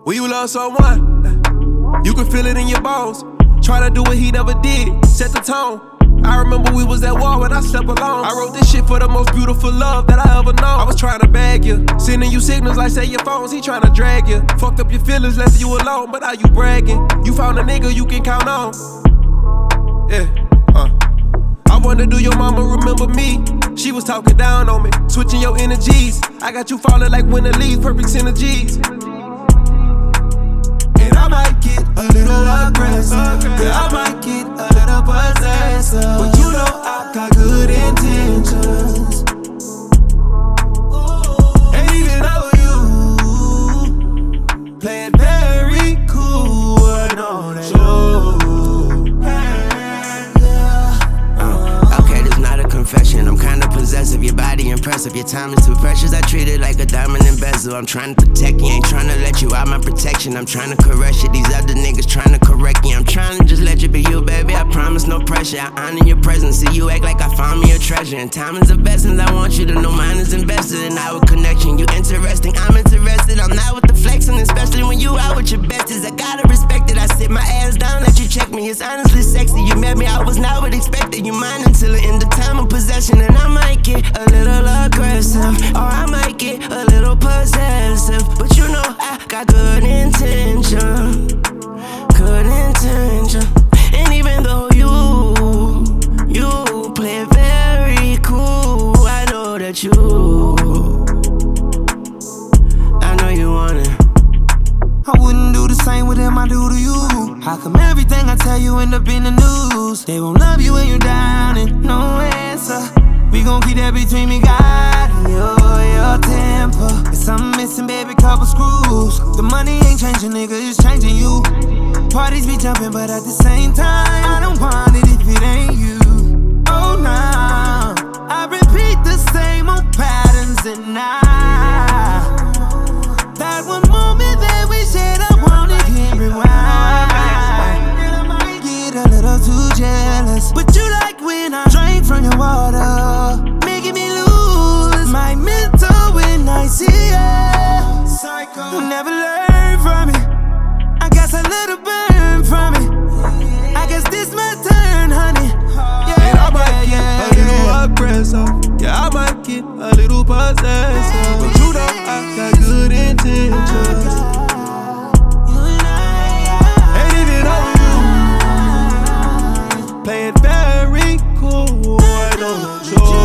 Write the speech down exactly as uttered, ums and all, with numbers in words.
When you love someone, you can feel it in your bones. Try to do what he never did, set the tone. I remember we was at war when I slept alone. I wrote this shit for the most beautiful love that I ever known. I was trying to bag you, sending you signals like say your phones, he trying to drag you. Fucked up your feelings, left you alone, but now you bragging. You found a nigga you can count on. Yeah, uh. I wonder, do your mama remember me? She was talking down on me, switching your energies. I got you falling like winter leaves, perfect synergies. And I might get a little aggressive, yeah, I might get a little possessive, but you know I got good intentions. And even though you play it very cool, I know that you. Confession, I'm kinda possessive, your body impressive, your time is too precious, I treat it like a diamond and bezel. I'm trying to protect you, ain't trying to let you out my protection. I'm trying to caress you, these other niggas trying to correct you. I'm trying to just let you be you, baby, I promise no pressure. I honor your presence, see you act like I found me a treasure. And time is of essence, I want you to know mine is invested in our connection. You interesting, I'm interested, I'm not with the flexing, especially when you out with your besties. I gotta respect it, I sit my ass down, let you check me, it's honestly sexy. You met me, I was not what expected, you mine until the end of time of possession. And I might get a little aggressive, or I might get a little possessive, but you know I got good intention, good intention. And even though you, you play very cool, I know that you, I know you want it. I wouldn't do the same with them I do to you. How come everything I tell you end up in the news? They won't love you when you're down and no answer. We gon' keep that between me, God, and your, your temper. If something missing, baby, couple screws. The money ain't changing, nigga, it's changing you. Parties be jumping, but at the same time, I don't want it if it ain't you. Oh, nah, I repeat the same old patterns and I, that one moment that we shared, I want it here rewind. And I might get a little too jealous, but you like when I drink from your water, making me lose my mental when I see you. Psycho, you'll never learn from it. I guess a little burn from it. I guess this my turn, honey. Yeah, and I might get yeah, a little yeah. aggressive. Yeah, I might get a little possessive, but you know I got good intentions. And even though you play it very cool, I know that you're